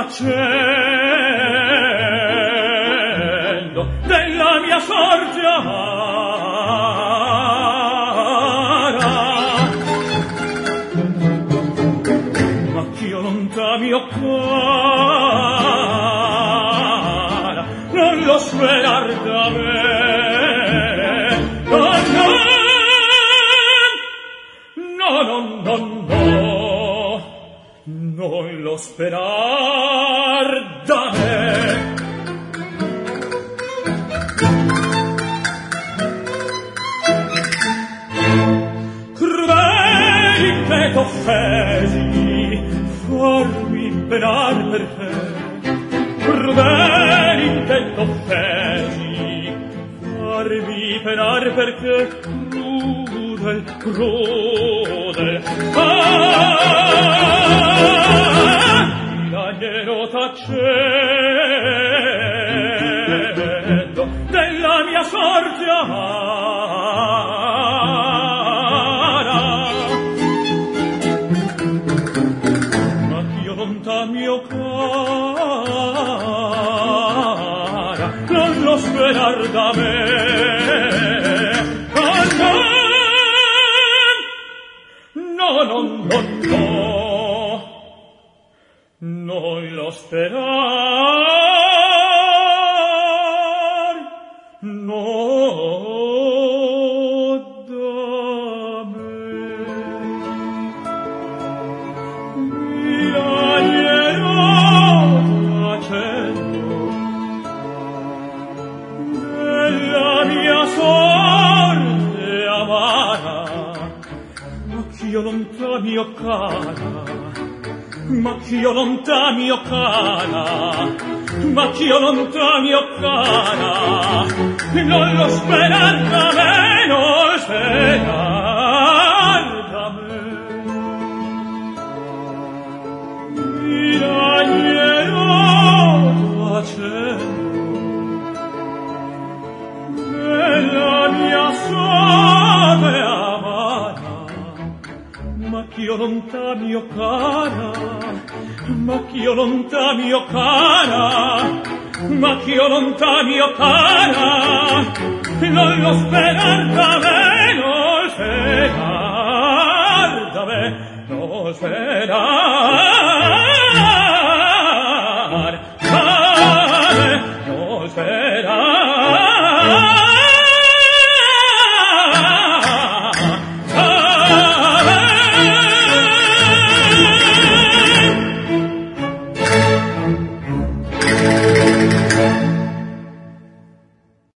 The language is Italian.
tacendo della mia sorte amara. Ma ch'io lontano mio cara, non lo sperar da me. Oh, no, non lo sperar da me. Crudeli che t'offesi, farmi penar per te. Crudeli che t'offesi, farmi penar perché crudel, l'agnero tacendo della mia sorte amara. Ma ch'io lontan mio cara, non lo sperar da me. No, non lo sperar, no, da me. Mi l'agnero tacendo della mia sorte amara. Io lontano mio cara, ma ch'io lontano mio cara, ma ch'io lontano mio cara, non lo sperar da me, non lo sperar da me. Il agnero tacendo della mia sorte amara. Ma ch'io lontano mio cara, ma ch'io lontano mio cara, ma ch'io lontano mio cara, non lo sperar da me, non lo sperar da me, non lo sperar